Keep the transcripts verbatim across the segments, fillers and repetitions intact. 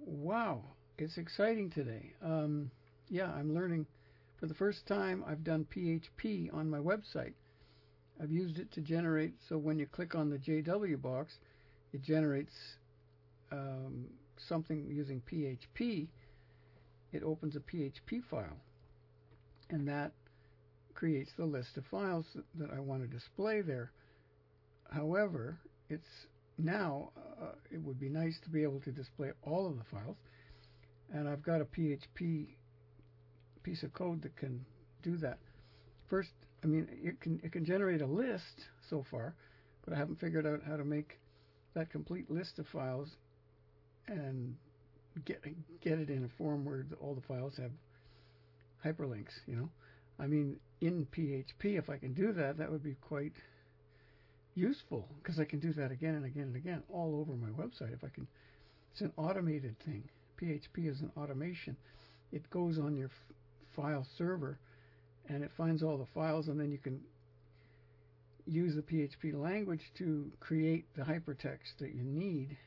Wow, it's exciting today. Um, yeah, I'm learning. For the first time, I've done P H P on my website. I've used it to generate, so when you click on the J W box, it generates um, something using P H P. It opens a P H P file, and that creates the list of files that, that I want to display there. However, it's now uh, it would be nice to be able to display all of the files, and I've got a P H P piece of code that can do that. First, I mean, it can it can generate a list so far, but I haven't figured out how to make that complete list of files and get get it in a form where all the files have hyperlinks. You know, I mean, in P H P, if I can do that, that would be quite useful, because I can do that again and again and again all over my website. If I can, it's an automated thing. P H P is an automation. It goes on your f- file server, and it finds all the files, and then you can use the P H P language to create the hypertext that you need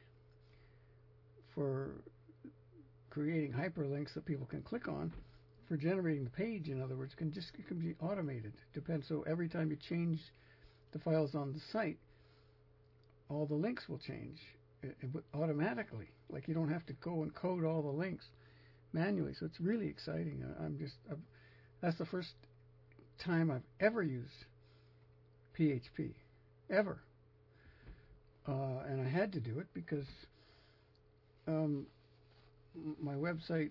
for creating hyperlinks that people can click on, for generating the page. In other words, can just it can be automated. Depends. So every time you change the files on the site, all the links will change it, it, automatically. Like, you don't have to go and code all the links manually. So it's really exciting. I, I'm just I've, that's the first time I've ever used P H P, ever, uh, and I had to do it because um, my website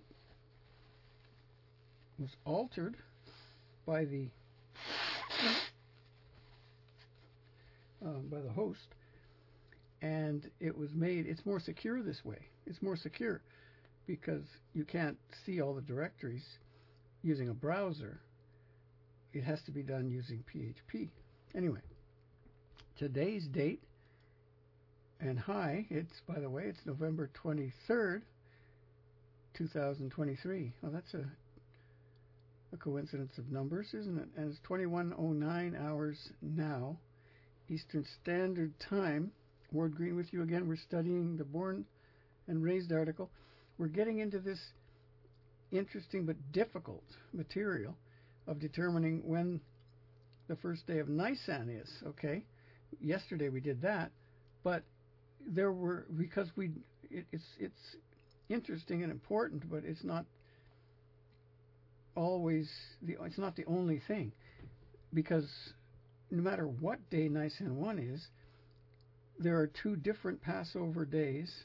was altered by the um, by the host, and it was made. It's more secure this way. It's more secure because you can't see all the directories using a browser. It has to be done using P H P. Anyway, today's date and hi, it's, by the way, it's November twenty-third, two thousand twenty-three. Oh, that's a a coincidence of numbers, isn't it? And it's twenty-one oh nine hours now, Eastern Standard Time. Ward Green with you again. We're studying the Born and Raised article. We're getting into this interesting but difficult material of determining when the first day of Nisan is. Okay, yesterday we did that, but there were, because we it, it's it's interesting and important, but it's not always the it's not the only thing, because no matter what day Nisan one is, there are two different Passover days,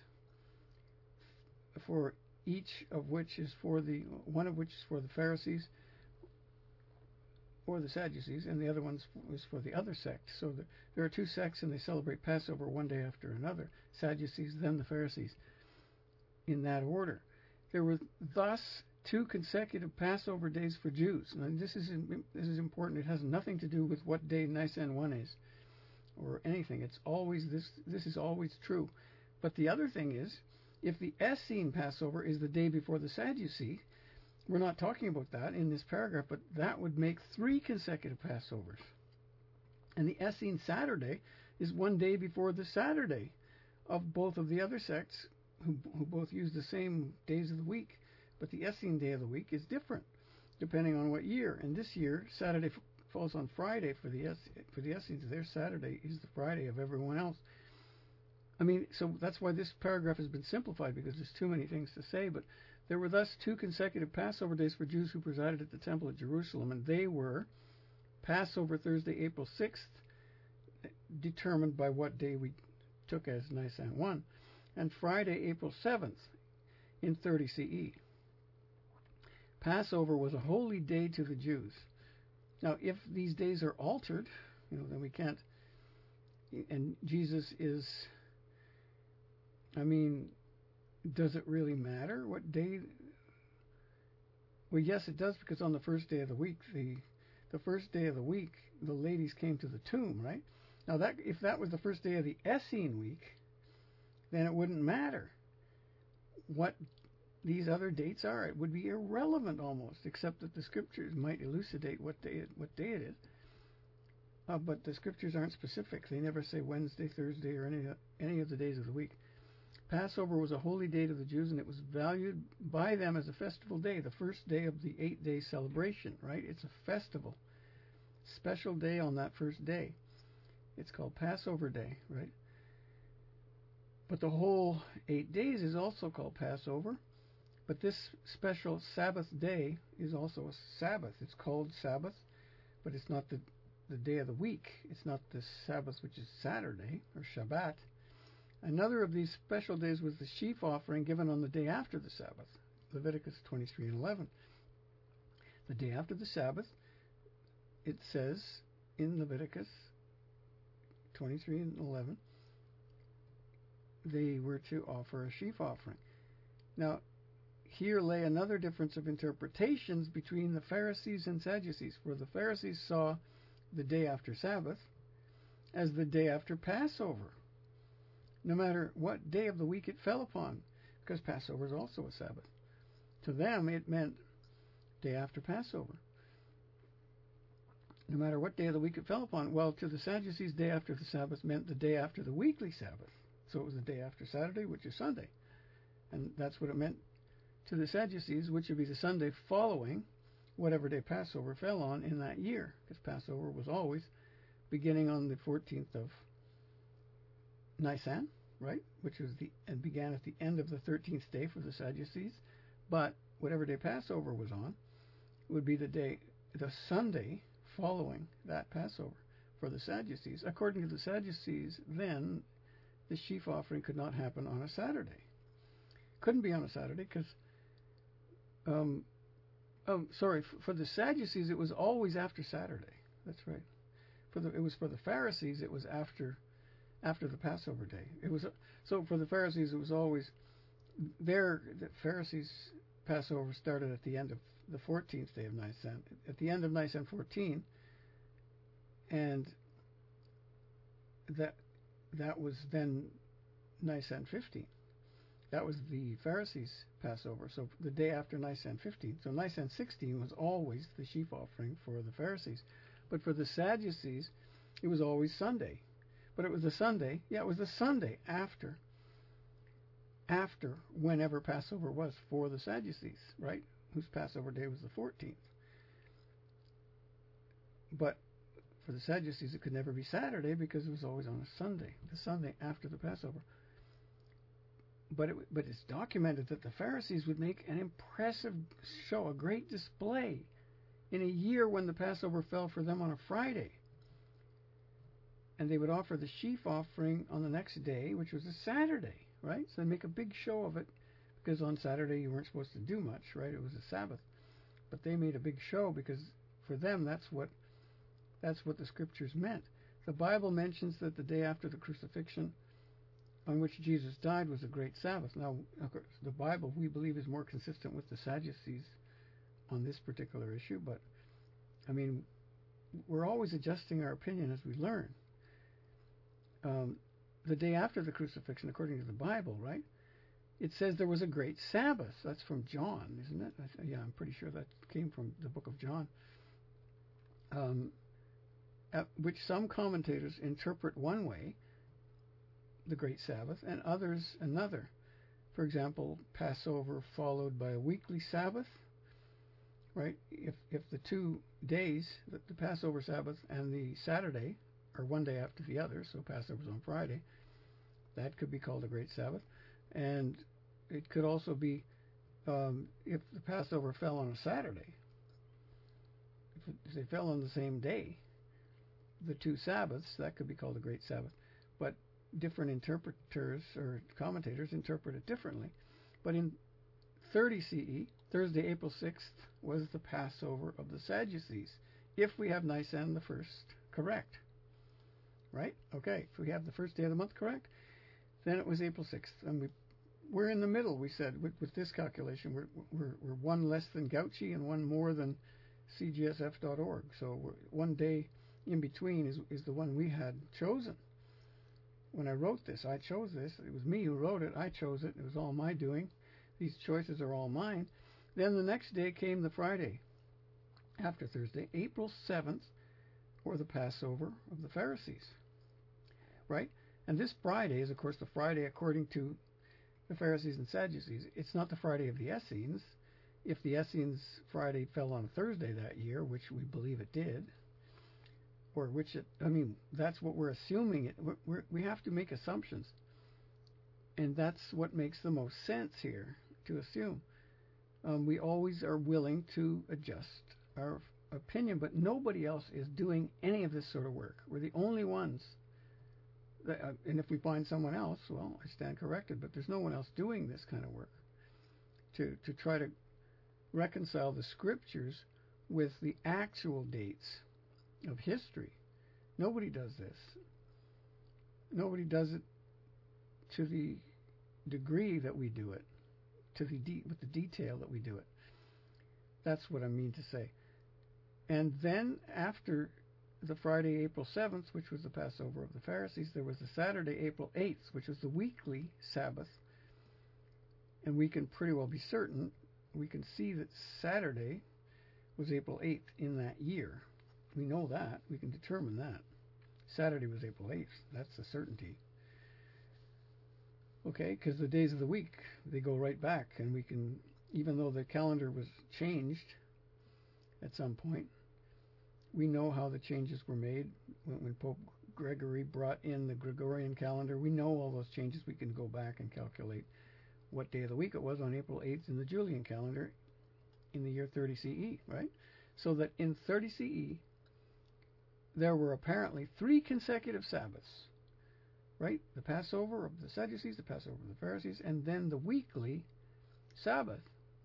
for each of which is for the one of which is for the Pharisees or the Sadducees, and the other one is for the other sect. So the, there are two sects, and they celebrate Passover one day after another. Sadducees, then the Pharisees, in that order. There were thus two consecutive Passover days for Jews. Now, this is this is important. It has nothing to do with what day Nisan one is, or anything. It's always this. This is always true. But the other thing is, if the Essene Passover is the day before the Sadducee, we're not talking about that in this paragraph, but that would make three consecutive Passovers. And the Essene Saturday is one day before the Saturday of both of the other sects, who, who both use the same days of the week, but the Essene day of the week is different depending on what year. And this year, Saturday f- falls on Friday for the es- for the Essenes. Their Saturday is the Friday of everyone else. I mean, so that's why this paragraph has been simplified, because there's too many things to say. But there were thus two consecutive Passover days for Jews who presided at the Temple at Jerusalem, and they were Passover Thursday, April sixth, determined by what day we took as Nisan one, and Friday, April seventh, in thirty C E. Passover was a holy day to the Jews. Now, if these days are altered, you know, then we can't. And Jesus is, I mean, does it really matter what day? Well, yes, it does, because on the first day of the week, the the first day of the week, the ladies came to the tomb, right? Now, that if that was the first day of the Essene week, then it wouldn't matter what these other dates are. It would be irrelevant almost, except that the scriptures might elucidate what day it, what day it is. Uh, but the scriptures aren't specific. They never say Wednesday, Thursday, or any any of the days of the week. Passover was a holy day to the Jews, and it was valued by them as a festival day, the first day of the eight-day celebration, right? It's a festival. Special day on that first day. It's called Passover Day, right? But the whole eight days is also called Passover. But this special Sabbath day is also a Sabbath. It's called Sabbath, but it's not the, the day of the week. It's not the Sabbath, which is Saturday, or Shabbat. Another of these special days was the sheaf offering given on the day after the Sabbath, Leviticus twenty-three and eleven. The day after the Sabbath, it says in Leviticus twenty-three and eleven, they were to offer a sheaf offering. Now, here lay another difference of interpretations between the Pharisees and Sadducees, for the Pharisees saw the day after Sabbath as the day after Passover, no matter what day of the week it fell upon, because Passover is also a Sabbath. To them, it meant day after Passover, no matter what day of the week it fell upon. Well, to the Sadducees, day after the Sabbath meant the day after the weekly Sabbath. So it was the day after Saturday, which is Sunday. And that's what it meant to the Sadducees, which would be the Sunday following whatever day Passover fell on in that year, because Passover was always beginning on the fourteenth of Nisan, right, which was the and began at the end of the thirteenth day for the Sadducees. But whatever day Passover was on would be the day, the Sunday following that Passover for the Sadducees. According to the Sadducees, then the sheaf offering could not happen on a Saturday. Couldn't be on a Saturday because, um, um, sorry, f- for the Sadducees it was always after Saturday. That's right. For the it was for the Pharisees it was after after the Passover day. It was so for the Pharisees it was always their the Pharisees Passover started at the end of the fourteenth day of Nisan, at the end of Nisan fourteen, and that that was then Nisan fifteen. That was the Pharisees' Passover, so the day after Nisan fifteen. So Nisan sixteen was always the sheaf offering for the Pharisees. But for the Sadducees, it was always Sunday. But it was the Sunday, yeah, it was the Sunday after, after whenever Passover was for the Sadducees, right? Whose Passover day was the fourteenth. But for the Sadducees, it could never be Saturday because it was always on a Sunday, the Sunday after the Passover. But it, but it's documented that the Pharisees would make an impressive show, a great display, in a year when the Passover fell for them on a Friday. And they would offer the sheaf offering on the next day, which was a Saturday, right? So they make a big show of it because on Saturday you weren't supposed to do much, right? It was a Sabbath. But they made a big show because for them that's what that's what the scriptures meant. The Bible mentions that the day after the crucifixion on which Jesus died was a great Sabbath. Now, of course, the Bible, we believe, is more consistent with the Sadducees on this particular issue, but, I mean, we're always adjusting our opinion as we learn. Um, the day after the crucifixion, according to the Bible, right, it says there was a great Sabbath. That's from John, isn't it? I, yeah, I'm pretty sure that came from the book of John, um, at which some commentators interpret one way, the great Sabbath, and others another. For example, Passover followed by a weekly Sabbath, right? If if the two days, the, the Passover Sabbath and the Saturday, are one day after the other, so Passover's on Friday, that could be called a great Sabbath. And it could also be um, if the Passover fell on a Saturday, if, it, if they fell on the same day, the two Sabbaths, that could be called a great Sabbath. But different interpreters or commentators interpret it differently. But in thirty C E, Thursday, April sixth, was the Passover of the Sadducees, if we have Nisan the first correct. Right? Okay, if we have the first day of the month correct, then it was April sixth. And we, we're in the middle, we said, with, with this calculation. We're, we're, we're one less than Gauchi and one more than C G S F dot org. So we're, one day in between is, is the one we had chosen. When I wrote this, I chose this. It was me who wrote it. I chose it. It was all my doing. These choices are all mine. Then the next day came the Friday after Thursday, April seventh, or the Passover of the Pharisees. Right? And this Friday is, of course, the Friday according to the Pharisees and Sadducees. It's not the Friday of the Essenes. If the Essenes Friday fell on a Thursday that year, which we believe it did, or which it, I mean, that's what we're assuming. It we're, we have to make assumptions, and that's what makes the most sense here to assume. Um, we always are willing to adjust our opinion, but nobody else is doing any of this sort of work. We're the only ones. That, uh, and if we find someone else, well, I stand corrected. But there's no one else doing this kind of work to to try to reconcile the scriptures with the actual dates of history. Nobody does this. Nobody does it to the degree that we do it, to the de- with the detail that we do it. That's what I mean to say. And then after the Friday, April seventh, which was the Passover of the Pharisees, there was the Saturday, April eighth, which was the weekly Sabbath. And we can pretty well be certain, we can see that Saturday was April eighth in that year. We know that. We can determine that. Saturday was April eighth. That's a certainty. Okay, because the days of the week, they go right back. And we can, even though the calendar was changed at some point, we know how the changes were made when, when Pope Gregory brought in the Gregorian calendar. We know all those changes. We can go back and calculate what day of the week it was on April eighth in the Julian calendar in the year thirty C E, right? So that in thirty C E, there were apparently three consecutive Sabbaths, right? The Passover of the Sadducees, the Passover of the Pharisees, and then the weekly Sabbath.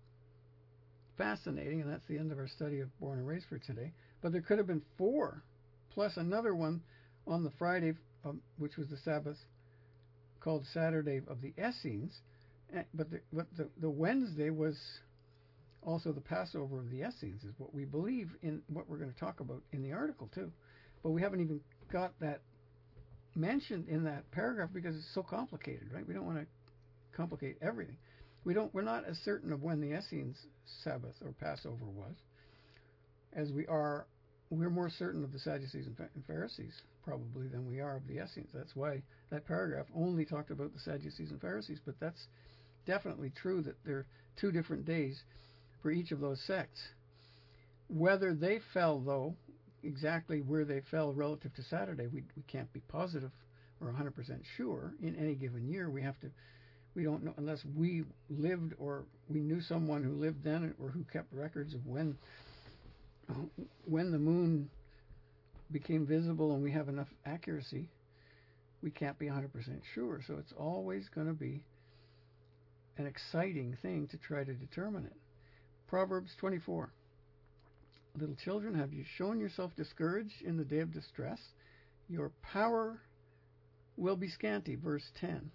Fascinating, and that's the end of our study of Born and Raised for today. But there could have been four, plus another one on the Friday, um, which was the Sabbath, called Saturday of the Essenes. But, the, but the, the Wednesday was also the Passover of the Essenes, is what we believe in, what we're going to talk about in the article too. But we haven't even got that mentioned in that paragraph because it's so complicated, right? We don't want to complicate everything. We don't. We're not as certain of when the Essenes Sabbath or Passover was, as we are. We're more certain of the Sadducees and Pharisees probably than we are of the Essenes. That's why that paragraph only talked about the Sadducees and Pharisees. But that's definitely true that there are two different days for each of those sects. Whether they fell, though, exactly where they fell relative to Saturday, we we can't be positive or one hundred percent sure in any given year. We have to. We don't know unless we lived or we knew someone who lived then or who kept records of when uh, when the moon became visible and we have enough accuracy. We can't be one hundred percent sure. So it's always going to be an exciting thing to try to determine it. Proverbs twenty-four. Little children, have you shown yourself discouraged in the day of distress? Your power will be scanty. Verse ten.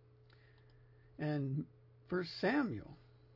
And First Samuel,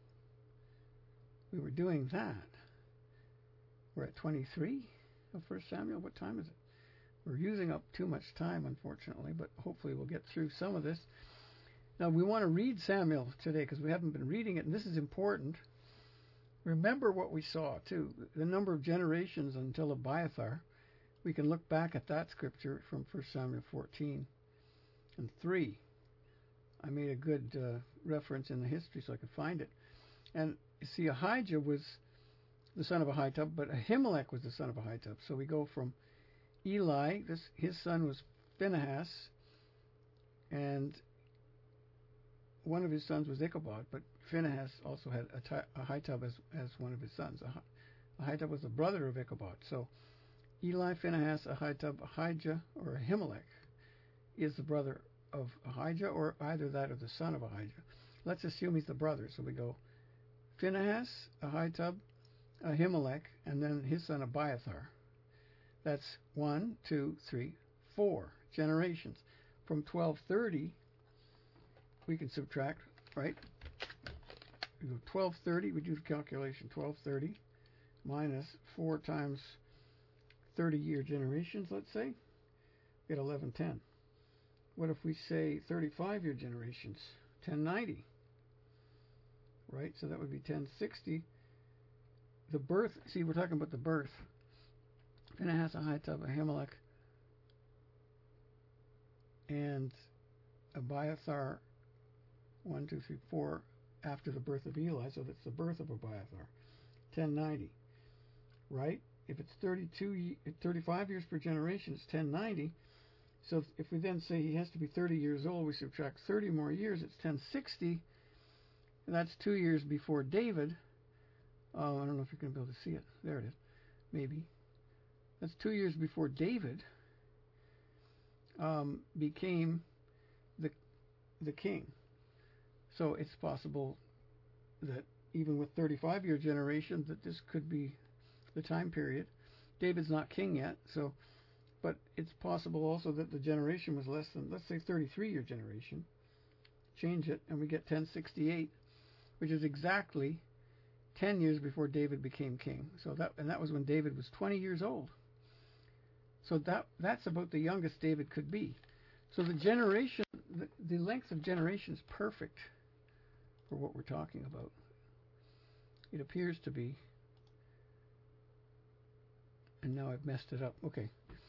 we were doing that. We're at twenty-three of First Samuel. What time is it? We're using up too much time, unfortunately, but hopefully we'll get through some of this. Now, we want to read Samuel today because we haven't been reading it, and this is important. Remember what we saw, too, the number of generations until Abiathar. We can look back at that scripture from First Samuel fourteen and three. I made a good uh, reference in the history so I could find it. And you see, Ahijah was the son of Ahitub, but Ahimelech was the son of Ahitub. So we go from Eli, this, his son was Phinehas, and one of his sons was Ichabod, but Phinehas also had Ahitub as, as one of his sons. Ahitub was the brother of Ichabod. So Eli, Phinehas, Ahitub, Ahijah, or Ahimelech is the brother of Ahijah, or either that or the son of Ahijah. Let's assume he's the brother. So we go Phinehas, Ahitub, Ahimelech, and then his son Abiathar. That's one, two, three, four generations. From twelve thirty, we can subtract, right? We go twelve thirty, we do the calculation. twelve thirty minus four times thirty-year generations, let's say. We get eleven ten. What if we say thirty-five-year generations? ten ninety. Right? So that would be ten sixty. The birth, see, we're talking about the birth. Phinehas, Ahitub, Ahimelech, and Abiathar one, two, three, four after the birth of Eli, so that's the birth of Abiathar. ten ninety, right? If it's thirty-two, thirty-five years per generation, it's ten ninety. So if, if we then say he has to be thirty years old, we subtract thirty more years, it's ten sixty. And that's two years before David. Oh, I don't know if you're going to be able to see it. There it is. Maybe. That's two years before David um, became the the king. So it's possible that even with thirty-five year generation, that this could be the time period. David's not king yet, so, but it's possible also that the generation was less than, let's say, thirty-three year generation. Change it, and we get ten sixty-eight, which is exactly ten years before David became king. So that, and that was when David was twenty years old. So that that's about the youngest David could be. So the generation, the, the length of generation is perfect for what we're talking about. It appears to be. And now I've messed it up. Okay.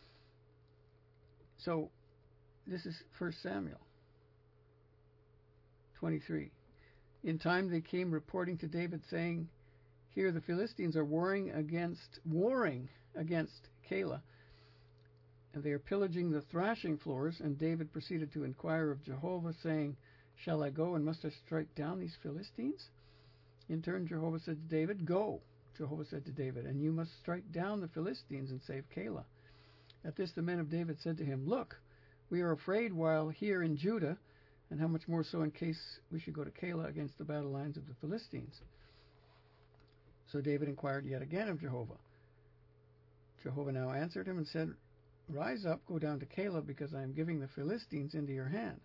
So this is First Samuel twenty-three. In time they came reporting to David, saying, "Here the Philistines are warring against warring against Keilah, and they are pillaging the thrashing floors." And David proceeded to inquire of Jehovah, saying, "Shall I go, and must I strike down these Philistines?" In turn Jehovah said to David, "Go." Jehovah said to David, "And you must strike down the Philistines and save Keilah." At this the men of David said to him, "Look, we are afraid while here in Judah, and how much more so in case we should go to Keilah against the battle lines of the Philistines." So David inquired yet again of Jehovah. Jehovah now answered him and said, "Rise up, go down to Keilah, because I am giving the Philistines into your hand."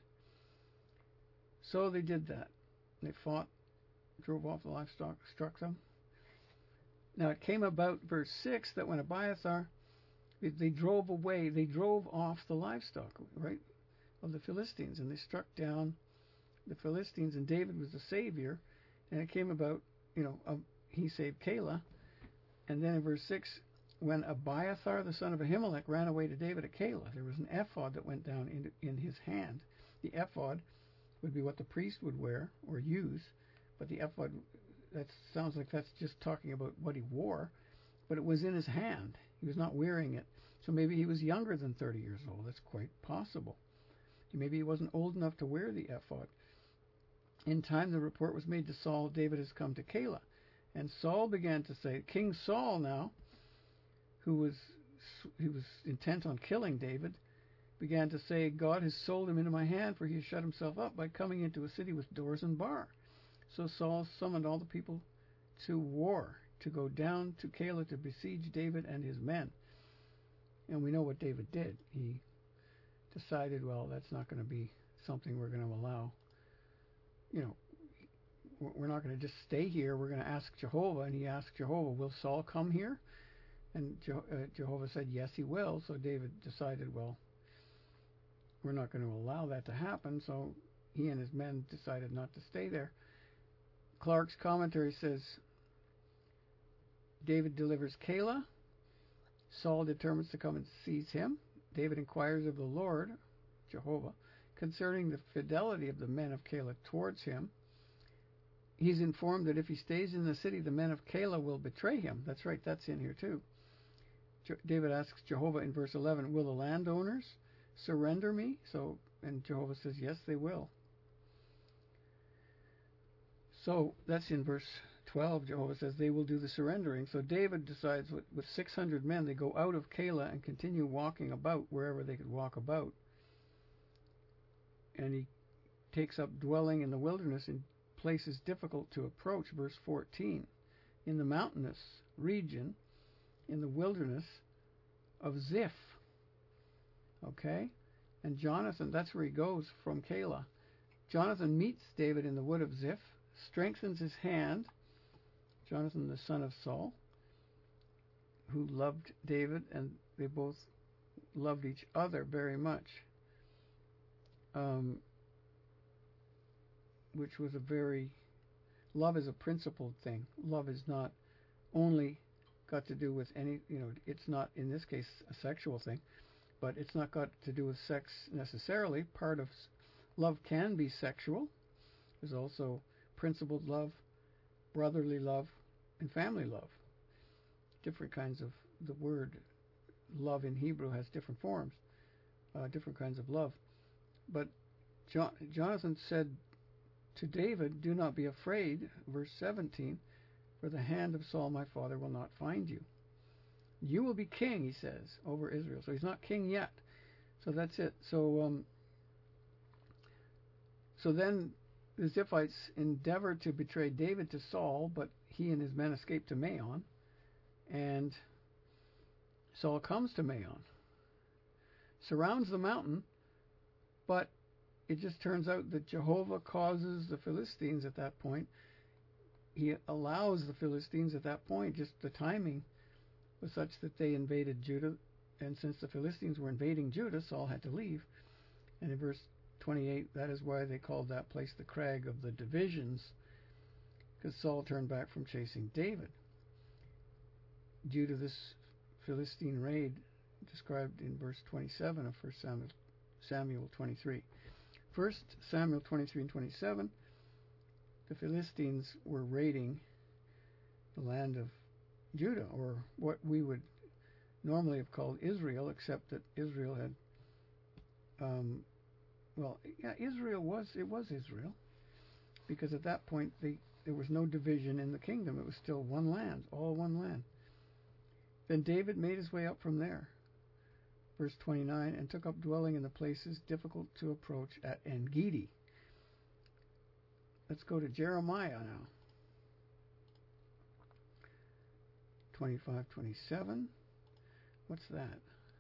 So they did that. They fought, drove off the livestock, struck them. Now it came about, verse six, that when Abiathar, they drove away, they drove off the livestock, right, of the Philistines, and they struck down the Philistines, and David was the savior, and it came about, you know, uh, he saved Keilah. And then in verse six, when Abiathar, the son of Ahimelech, ran away to David at Keilah, there was an ephod that went down in, in his hand. The ephod would be what the priest would wear or use, but the ephod, that sounds like that's just talking about what he wore, but it was in his hand. He was not wearing it. So maybe he was younger than thirty years old. That's quite possible. Maybe he wasn't old enough to wear the ephod. In time the report was made to Saul, "David has come to Keilah." And Saul began to say, King Saul now, who was he was intent on killing David, began to say, "God has sold him into my hand, for he has shut himself up by coming into a city with doors and bar." So Saul summoned all the people to war, to go down to Keilah to besiege David and his men. And we know what David did. He decided, well, that's not going to be something we're going to allow. You know, we're not going to just stay here. We're going to ask Jehovah. And he asked Jehovah, "Will Saul come here?" And Je- uh, Jehovah said, "Yes, he will." So David decided, well, we're not going to allow that to happen. So he and his men decided not to stay there. Clark's commentary says, David delivers Keilah. Saul determines to come and seize him. David inquires of the Lord, Jehovah, concerning the fidelity of the men of Keilah towards him. He's informed that if he stays in the city, the men of Keilah will betray him. That's right, that's in here too. Je- David asks Jehovah in verse eleven, "Will the landowners surrender me?" So, and Jehovah says, "Yes, they will." So that's in verse twelve. Jehovah says they will do the surrendering. So David decides with, with six hundred men, they go out of Keilah and continue walking about wherever they could walk about. And he takes up dwelling in the wilderness in places difficult to approach. Verse fourteen, in the mountainous region, in the wilderness of Ziph. Okay? And Jonathan, that's where he goes from Keilah. Jonathan meets David in the wood of Ziph, strengthens his hand. Jonathan, the son of Saul, who loved David, and they both loved each other very much, um, which was a very, love is a principled thing. Love is not only got to do with any, you know, it's not, in this case, a sexual thing, but it's not got to do with sex necessarily. Part of love can be sexual. There's also principled love, brotherly love, and family love. Different kinds of the word love in Hebrew has different forms, uh, different kinds of love. But jo- Jonathan said to David, "Do not be afraid," verse seventeen, "for the hand of Saul my father will not find you. You will be king," he says, "over Israel." So he's not king yet. So that's it. So um, so then the Ziphites endeavor to betray David to Saul, but he and his men escape to Maon, and Saul comes to Maon, surrounds the mountain, but it just turns out that Jehovah causes the Philistines at that point. He allows the Philistines at that point, just the timing was such that they invaded Judah, and since the Philistines were invading Judah, Saul had to leave. And in verse twenty-eight, that is why they called that place the Crag of the Divisions, because Saul turned back from chasing David. Due to this Philistine raid described in verse twenty-seven of First Samuel, Samuel twenty-three. First Samuel twenty-three and twenty-seven, the Philistines were raiding the land of Judah, or what we would normally have called Israel, except that Israel had, um, well, yeah, Israel was, it was Israel, because at that point they, there was no division in the kingdom. It was still one land, all one land. Then David made his way up from there, verse twenty-nine, and took up dwelling in the places difficult to approach at En-Gedi. Let's go to Jeremiah now. twenty-five twenty-seven. What's that?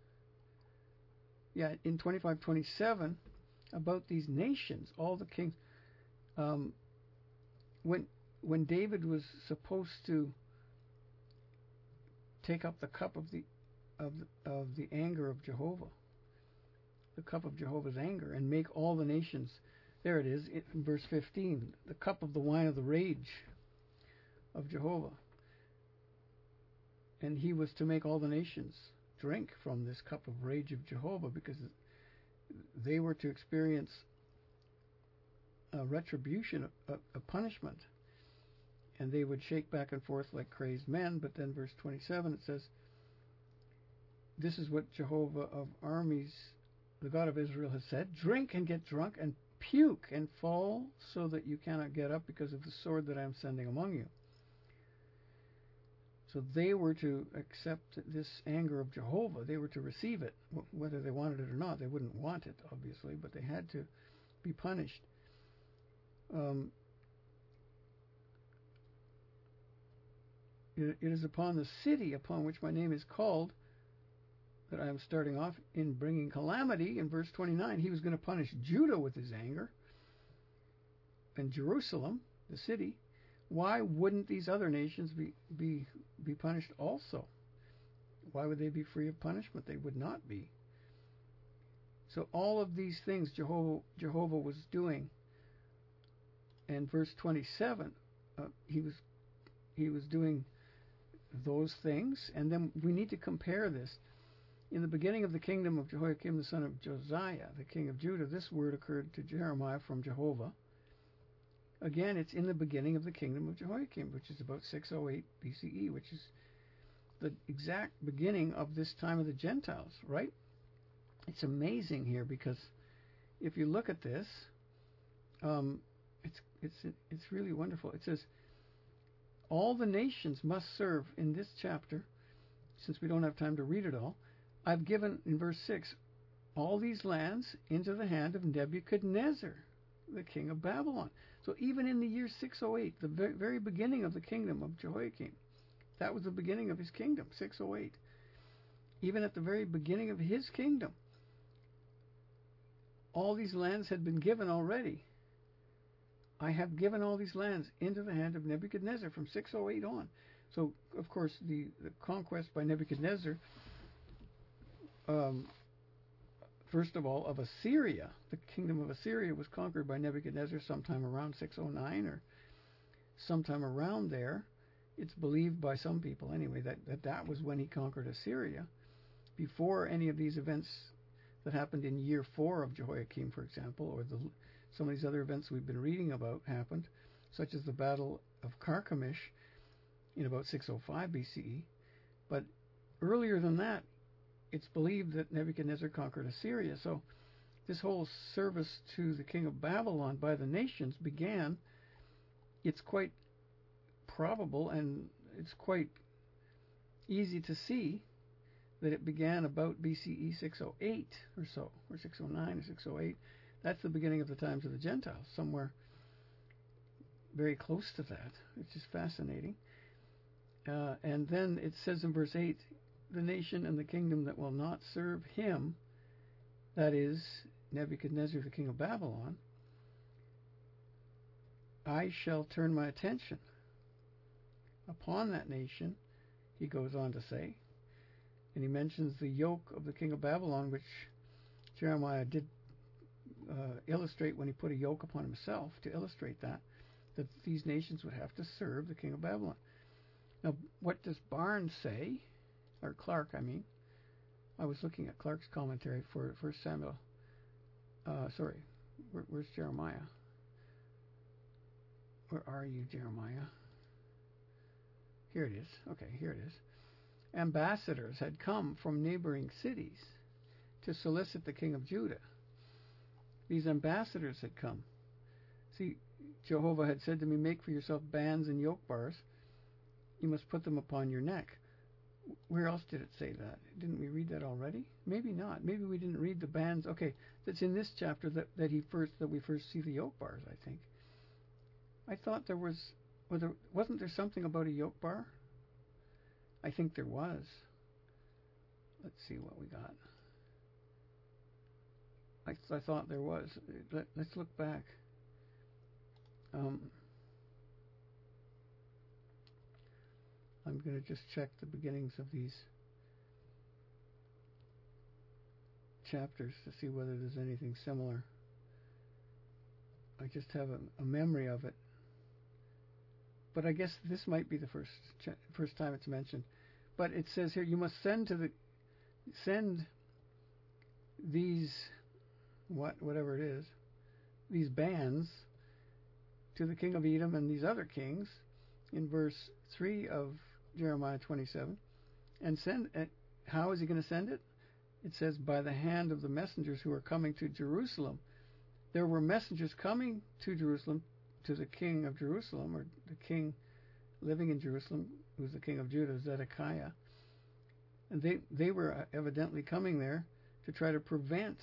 Yeah, in twenty-five twenty-seven, about these nations, all the kings. Um, when when David was supposed to take up the cup of the of the, of the anger of Jehovah, the cup of Jehovah's anger, and make all the nations. There it is in verse fifteen, the cup of the wine of the rage of Jehovah. And he was to make all the nations drink from this cup of rage of Jehovah, because they were to experience a retribution, a, a punishment. And they would shake back and forth like crazed men. But then verse twenty-seven, it says, "This is what Jehovah of armies, the God of Israel, has said. Drink and get drunk and puke and fall so that you cannot get up because of the sword that I am sending among you." So they were to accept this anger of Jehovah. They were to receive it, whether they wanted it or not. They wouldn't want it, obviously, but they had to be punished. Um, it, it is upon the city upon which my name is called that I am starting off in bringing calamity. In verse twenty-nine, he was going to punish Judah with his anger, and Jerusalem, the city. Why wouldn't these other nations be, be, be punished also? Why would they be free of punishment? They would not be. So all of these things Jehovah, Jehovah was doing. And verse twenty-seven, uh, he was he was doing those things. And then we need to compare this. In the beginning of the kingdom of Jehoiakim, the son of Josiah, the king of Judah, this word occurred to Jeremiah from Jehovah. Again, it's in the beginning of the kingdom of Jehoiakim, which is about six oh eight B C E, which is the exact beginning of this time of the Gentiles, right? It's amazing here, because if you look at this, um, it's it's it's really wonderful. It says, all the nations must serve in this chapter. Since we don't have time to read it all, I've given, in verse six, all these lands into the hand of Nebuchadnezzar, the king of Babylon. So even in the year six oh eight, the very, very beginning of the kingdom of Jehoiakim, that was the beginning of his kingdom, six oh eight. Even at the very beginning of his kingdom, all these lands had been given already. I have given all these lands into the hand of Nebuchadnezzar from six oh eight on. So, of course, the, the conquest by Nebuchadnezzar, um, first of all, of Assyria, the kingdom of Assyria was conquered by Nebuchadnezzar sometime around six oh nine or sometime around there. It's believed by some people, anyway, that, that that was when he conquered Assyria, before any of these events that happened in year four of Jehoiakim, for example, or the some of these other events we've been reading about happened, such as the Battle of Carchemish in about six oh five B C E. But earlier than that, it's believed that Nebuchadnezzar conquered Assyria. So this whole service to the king of Babylon by the nations began, it's quite probable and it's quite easy to see that it began about B C E six oh eight or so, or six oh nine or six oh eight. That's the beginning of the times of the Gentiles, somewhere very close to that, which is fascinating. Uh, and then it says in verse eight, the nation and the kingdom that will not serve him, that is, Nebuchadnezzar, the king of Babylon, I shall turn my attention upon that nation, he goes on to say. And he mentions the yoke of the king of Babylon, which Jeremiah did uh, illustrate when he put a yoke upon himself, to illustrate that, that these nations would have to serve the king of Babylon. Now, what does Barnes say, or Clark, I mean? I was looking at Clark's commentary for First Samuel. Uh, sorry, Where, where's Jeremiah? Where are you, Jeremiah? Here it is. Okay, here it is. Ambassadors had come from neighboring cities to solicit the king of Judah. These ambassadors had come. See, Jehovah had said to me, make for yourself bands and yoke bars. You must put them upon your neck. Where else did it say that? Didn't we read that already? Maybe not. Maybe we didn't read the bands. Okay, that's in this chapter that, that he first that we first see the yoke bars, I think. I thought there was, well, there, wasn't there something about a yoke bar? I think there was. Let's see what we got. I, th- I thought there was. Let, let's look back. Um, I'm going to just check the beginnings of these chapters to see whether there's anything similar. I just have a, a memory of it. But I guess this might be the first ch- first time it's mentioned. But it says here, you must send to the send these what whatever it is, these bands to the king of Edom and these other kings, in verse three of Jeremiah twenty-seven, and send. Uh, how is he going to send it? It says by the hand of the messengers who are coming to Jerusalem. There were messengers coming to Jerusalem, to the king of Jerusalem, or the king living in Jerusalem, who's the king of Judah, Zedekiah. And they, they were evidently coming there to try to prevent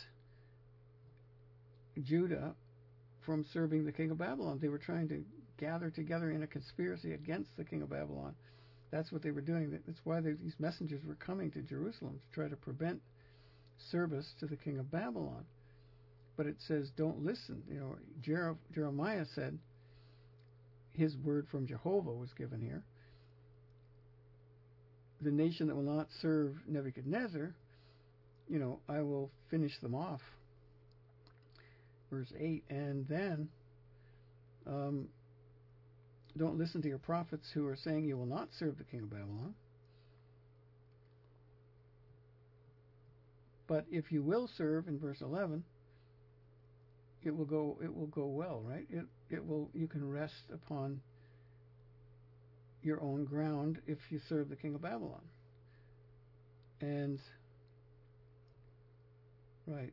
Judah from serving the king of Babylon. They were trying to gather together in a conspiracy against the king of Babylon. That's what they were doing. That's why they, these messengers were coming to Jerusalem, to try to prevent service to the king of Babylon. But it says, don't listen. You know, Jer- Jeremiah said, his word from Jehovah was given here. The nation that will not serve Nebuchadnezzar, you know, I will finish them off. Verse eight, and then um, don't listen to your prophets who are saying you will not serve the king of Babylon. But if you will serve, in verse eleven, it will go it will go well, right? It it will you can rest upon your own ground if you serve the king of Babylon. And right.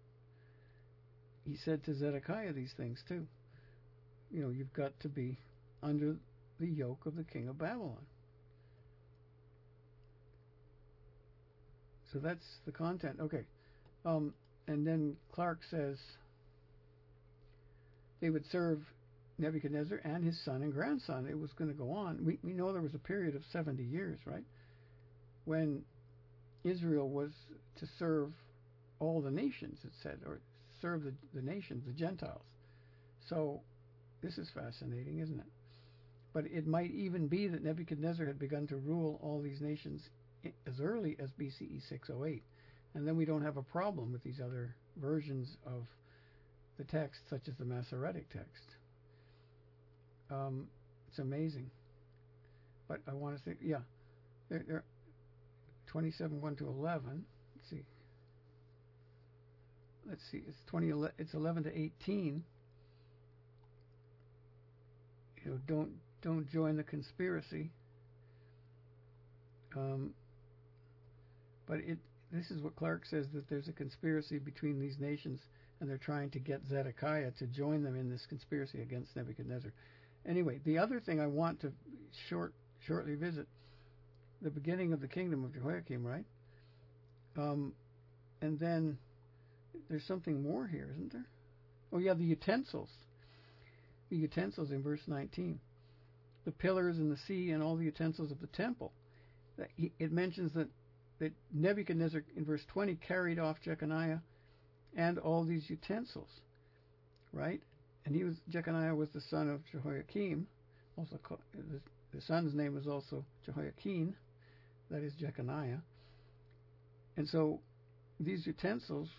He said to Zedekiah these things too. You know, you've got to be under the yoke of the king of Babylon. So that's the content. Okay. Um, and then Clark says they would serve Nebuchadnezzar and his son and grandson. It was going to go on. We, we know there was a period of seventy years, right? When Israel was to serve all the nations, it said, or serve the, the nations, the Gentiles. So this is fascinating, isn't it? But it might even be that Nebuchadnezzar had begun to rule all these nations as early as B C E six oh eight. And then we don't have a problem with these other versions of the text, such as the Masoretic text. Um, it's amazing. But I want to say, yeah, they're, they're twenty-seven, one to eleven. Let's see. Let's see. It's twenty. It's eleven to eighteen. you know, don't don't join the conspiracy. Um, but it this is what Clark says, that there's a conspiracy between these nations, and they're trying to get Zedekiah to join them in this conspiracy against Nebuchadnezzar. Anyway, the other thing I want to short shortly visit, the beginning of the kingdom of Jehoiakim, right? Um, and then there's something more here, isn't there? Oh yeah, the utensils. The utensils in verse nineteen. The pillars and the sea and all the utensils of the temple. It mentions that, that Nebuchadnezzar in verse twenty carried off Jeconiah and all these utensils, right? And he was Jeconiah was the son of Jehoiakim. Also, called, the, the son's name was also Jehoiakim. That is Jeconiah. And so these utensils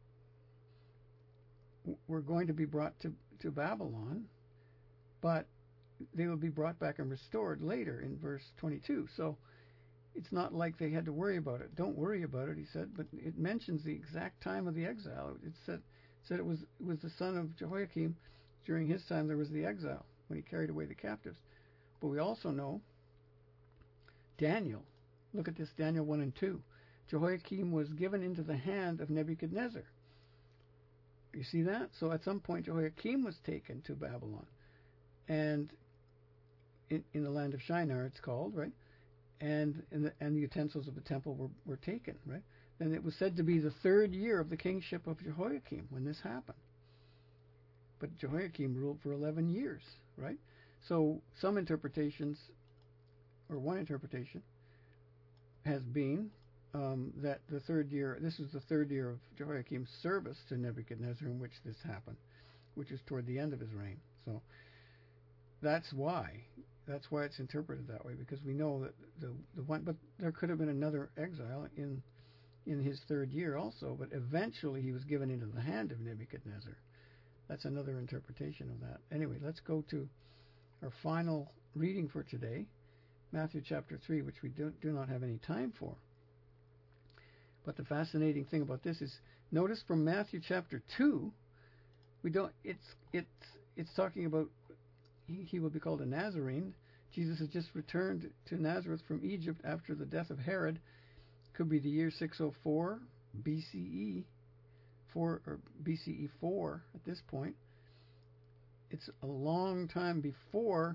were going to be brought to, to Babylon, but they will be brought back and restored later in verse twenty-two. So it's not like they had to worry about it. Don't worry about it, he said, but it mentions the exact time of the exile. It said, said it was it was the son of Jehoiakim. During his time there was the exile, when he carried away the captives. But we also know Daniel. Look at this, Daniel one and two. Jehoiakim was given into the hand of Nebuchadnezzar. You see that? So at some point Jehoiakim was taken to Babylon. And in, in the land of Shinar, it's called, right? And and the, and the utensils of the temple were, were taken, right? And it was said to be the third year of the kingship of Jehoiakim when this happened. But Jehoiakim ruled for eleven years, right? So some interpretations, or one interpretation, has been um, that the third year, this is the third year of Jehoiakim's service to Nebuchadnezzar in which this happened, which is toward the end of his reign. So that's why. That's why it's interpreted that way, because we know that the the one, but there could have been another exile in in his third year also, but eventually he was given into the hand of Nebuchadnezzar. That's another interpretation of that. Anyway, let's go to our final reading for today, Matthew chapter three, which we do, do not have any time for. But the fascinating thing about this is, notice from Matthew chapter two, we don't. It's it's it's talking about he, he will be called a Nazarene. Jesus has just returned to Nazareth from Egypt after the death of Herod. Could be the year six oh four B C E, four or B C E four at this point. It's a long time before.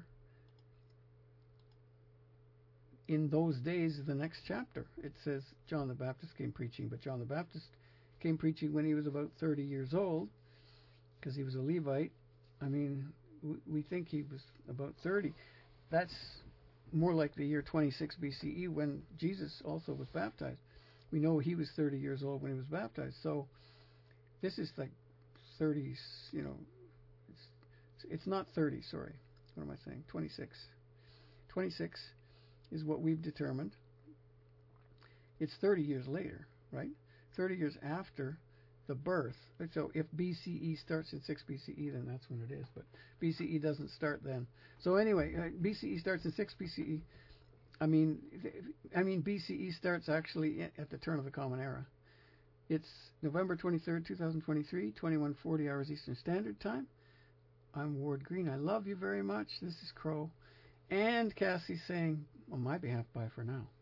In those days, the next chapter, it says John the Baptist came preaching, but John the Baptist came preaching when he was about thirty years old, because he was a Levite. I mean, we think he was about thirty. That's more like the year twenty-six B C E when Jesus also was baptized. We know he was thirty years old when he was baptized. So this is like thirty, you know, it's, it's not thirty, sorry. What am I saying? twenty-six. twenty-six is what we've determined. It's thirty years later, right? thirty years after the birth. So if B C E starts in six B C E, then that's when it is. But B C E doesn't start then. So anyway, uh, B C E starts in six B C E. I mean, I mean B C E starts actually at the turn of the Common Era. It's November twenty-third, twenty twenty-three, twenty-one forty hours Eastern Standard Time. I'm Ward Green. I love you very much. This is Crow. And Cassie's saying, on my behalf, bye for now.